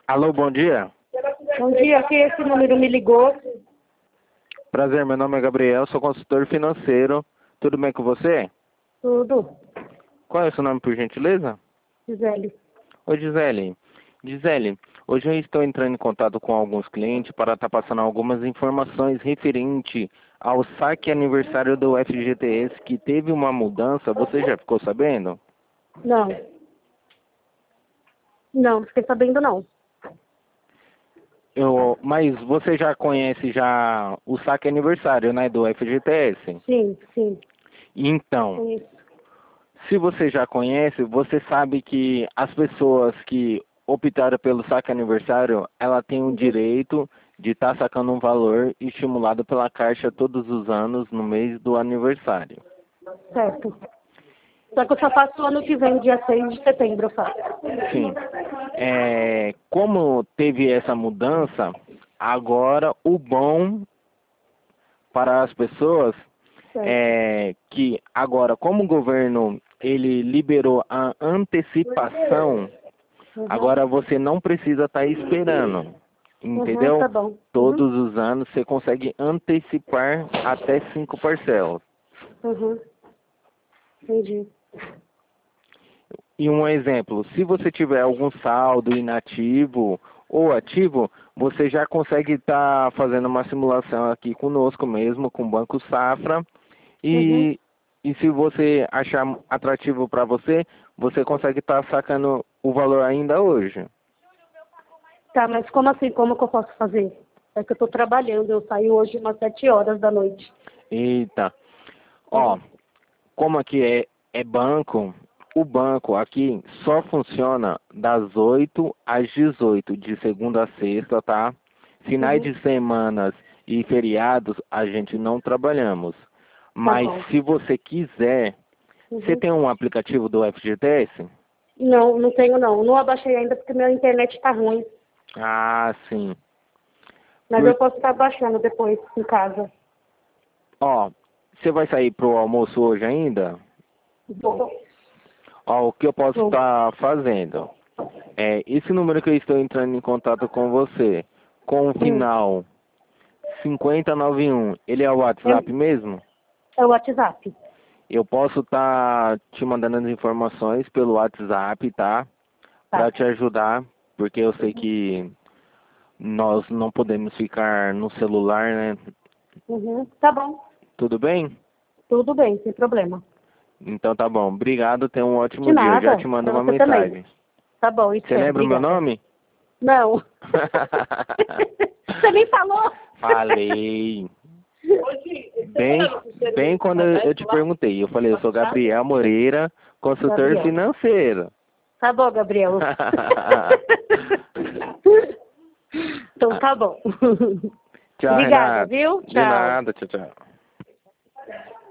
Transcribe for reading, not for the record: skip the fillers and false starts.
Alô, bom dia. Um dia que esse número me ligou. Prazer, meu nome é Gabriel, sou consultor financeiro. Tudo bem com você? Tudo. Qual é o seu nome, por gentileza? Gisele. Oi, Gisele. Gisele, hoje eu estou entrando em contato com alguns clientes para estar passando algumas informações referente ao saque aniversário do FGTS, que teve uma mudança. Você já ficou sabendo? Não. Não fiquei sabendo não. Mas você já conhece já o saque aniversário, né, do FGTS? Sim, sim. Então, Conheço. se você já conhece, você sabe que as pessoas que optaram pelo saque aniversário, ela tem o direito de estar sacando um valor estimulado pela Caixa todos os anos no mês do aniversário. Certo. Só que eu só faço o ano que vem, dia 6 de setembro, eu faço. Sim. Como teve essa mudança, agora o bom para as pessoas Certo. é que agora, como o governo ele liberou a antecipação, agora você não precisa estar esperando, entendeu? Tá bom. Todos os anos você consegue antecipar até 5 parcelas. Entendi. E um exemplo, se você tiver algum saldo inativo ou ativo, você já consegue estar fazendo uma simulação aqui conosco mesmo, com o Banco Safra. E se você achar atrativo para você, você consegue estar sacando o valor ainda hoje. Tá, mas como assim? Como que eu posso fazer? É que eu tô trabalhando, eu saio hoje umas 7 horas da noite. Eita. Ó, como aqui é banco, o banco aqui só funciona das 8 às 18, de segunda a sexta, tá? Finais de semanas e feriados a gente não trabalhamos. Mas bom. se você quiser, você tem um aplicativo do FGTS? Não, não tenho não. Não abaixei ainda porque minha internet tá ruim. Ah, sim. Mas eu posso estar baixando depois em casa. Ó, você vai sair pro almoço hoje ainda? Vou. Ó, o que eu posso estar fazendo? Esse número que eu estou entrando em contato com você, com o final 5091, ele é o WhatsApp mesmo? É o WhatsApp. Eu posso estar te mandando as informações pelo WhatsApp, tá? Para te ajudar, porque eu sei que nós não podemos ficar no celular, né? Tá bom. Tudo bem? Tudo bem, sem problema. Então tá bom. Obrigado, tenha um De ótimo dia. Eu já nada. te mando Pra uma você também. mensagem. Tá bom, Você espero. lembra o meu Obrigada. nome? Não. Você nem falou. Falei. Bem quando eu te perguntei. Eu falei, eu sou Gabriel Moreira, consultor Gabriel. financeiro. Tá bom, Gabriel. Então tá bom. Tchau, Obrigada, Renato. viu? De Tchau. nada, tchau, tchau.